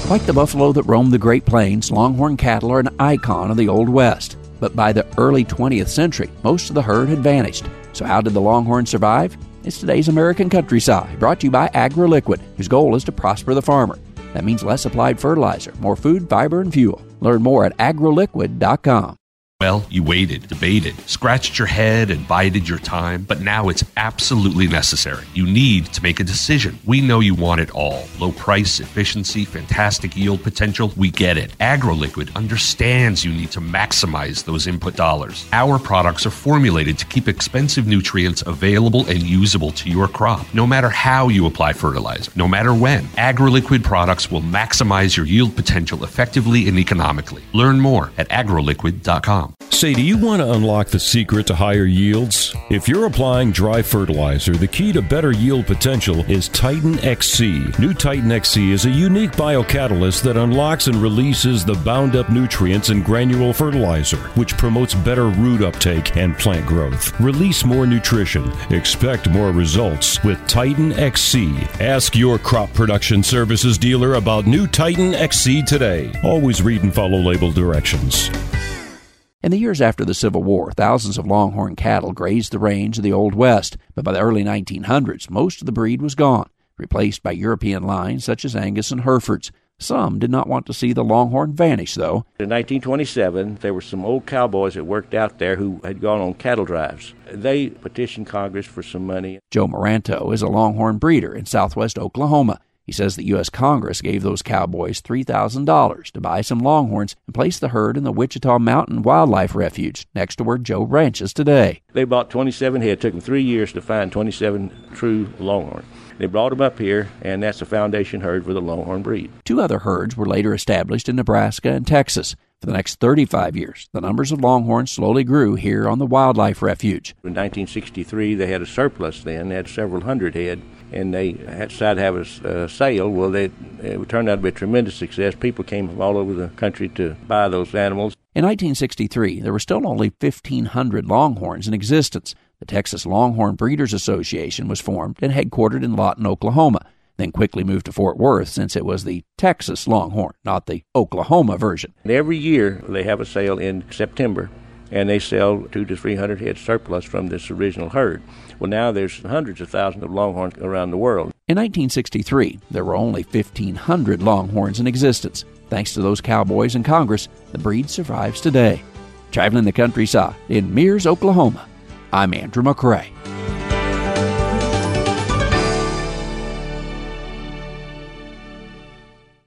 Like the buffalo that roam the Great Plains, Longhorn cattle are an icon of the Old West. But by the early 20th century, most of the herd had vanished. So how did the Longhorn survive? It's today's American Countryside, brought to you by AgroLiquid, whose goal is to prosper the farmer. That means less applied fertilizer, more food, fiber, and fuel. Learn more at agroliquid.com. Well, you waited, debated, scratched your head, and bided your time, but now it's absolutely necessary. You need to make a decision. We know you want it all. Low price, efficiency, fantastic yield potential. We get it. AgroLiquid understands you need to maximize those input dollars. Our products are formulated to keep expensive nutrients available and usable to your crop, no matter how you apply fertilizer, no matter when. AgroLiquid products will maximize your yield potential effectively and economically. Learn more at agroliquid.com. Say, do you want to unlock the secret to higher yields? If you're applying dry fertilizer, the key to better yield potential is Titan XC. New Titan XC is a unique biocatalyst that unlocks and releases the bound-up nutrients in granule fertilizer, which promotes better root uptake and plant growth. Release more nutrition. Expect more results with Titan XC. Ask your crop production services dealer about new Titan XC today. Always read and follow label directions. In the years after the Civil War, thousands of Longhorn cattle grazed the range of the Old West, but by the early 1900s, most of the breed was gone, replaced by European lines such as Angus and Herefords. Some did not want to see the Longhorn vanish, though. In 1927, there were some old cowboys that worked out there who had gone on cattle drives. They petitioned Congress for some money. Joe Moranto is a Longhorn breeder in southwest Oklahoma. He says the U.S. Congress gave those cowboys $3,000 to buy some Longhorns and place the herd in the Wichita Mountain Wildlife Refuge next to where Joe ranches today. They bought 27 head. It took them 3 years to find 27 true Longhorn. They brought them up here, and that's the foundation herd for the Longhorn breed. 2 other herds were later established in Nebraska and Texas. For the next 35 years, the numbers of Longhorns slowly grew here on the Wildlife Refuge. In 1963, they had a surplus then. They had several hundred head, and they decided to have a sale. Well, it turned out to be a tremendous success. People came from all over the country to buy those animals. In 1963, there were still only 1,500 Longhorns in existence. The Texas Longhorn Breeders Association was formed and headquartered in Lawton, Oklahoma, then quickly moved to Fort Worth since it was the Texas Longhorn, not the Oklahoma version. And every year they have a sale in September, and they sell 200 to 300 head surplus from this original herd. Well, now there's hundreds of thousands of Longhorns around the world. In 1963, there were only 1,500 Longhorns in existence. Thanks to those cowboys in Congress, the breed survives today. Traveling the countryside in Mears, Oklahoma, I'm Andrew McCrae.